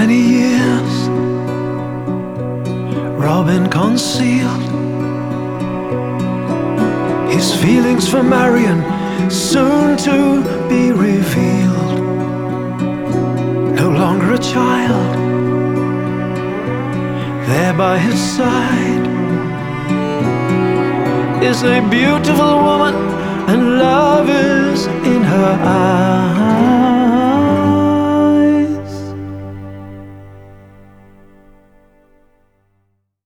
many years Robin concealed his feelings for Marion, soon to be revealed. No longer a child, there by his side is a beautiful woman